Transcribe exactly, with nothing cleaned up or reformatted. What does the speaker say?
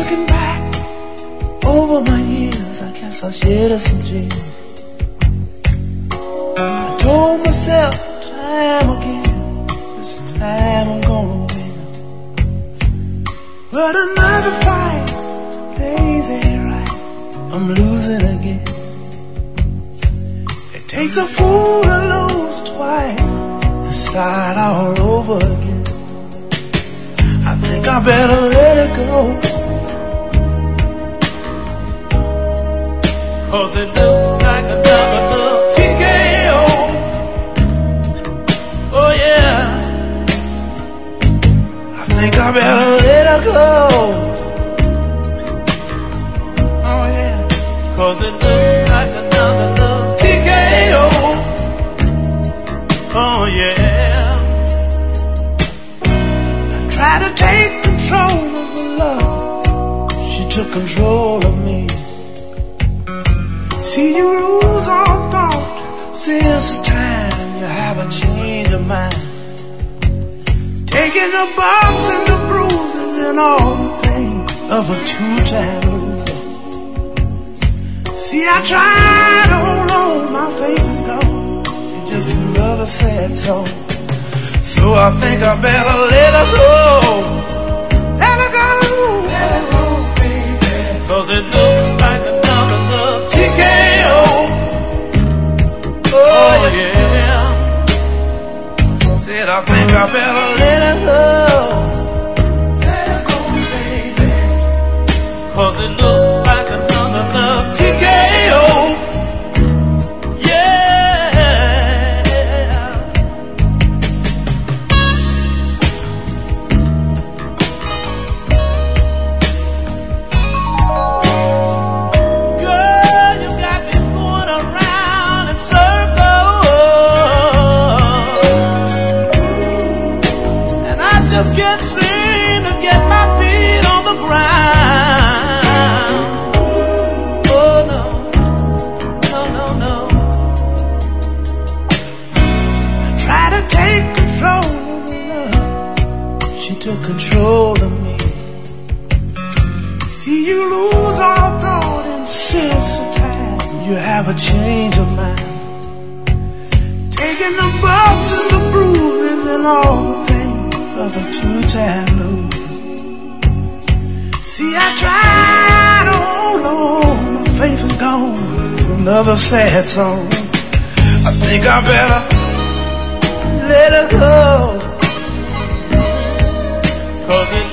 Looking back over my years, I guess I'll shed some tears. I told myself time again, this time I'm gonna win. But another fight, things ain't right, I'm losing again. It takes a fool to lose twice and start all over again. I think I better let it go, 'cause it looks like another little T K O. Oh yeah, I think I better let her go. Oh yeah, 'cause it looks like another little T K O. Oh yeah, I tried to take control of the love, she took control of me. See, you lose all thought since the time you have a change of mind. Taking the bumps and the bruises and all the things of a two-time loser. See, I tried to hold on, my faith is gone. It's just another sad song. So I think I better let her go. Let her go, let her go, baby. 'Cause it looks like another love T K O. Oh yeah, said I think I better let her go. Let her go, baby. 'Cause it looks like another love T K O. Can't seem to get my feet on the ground. Oh no, no, no, no. I tried to take control of the love, she took control of me. See, you lose all thought and sense of time, you have a change of mind. Taking the bumps and the bruises and all the things of a two-time loser. See, I tried to hold on, my faith is gone. It's another sad song. I think I better let her go, 'cause it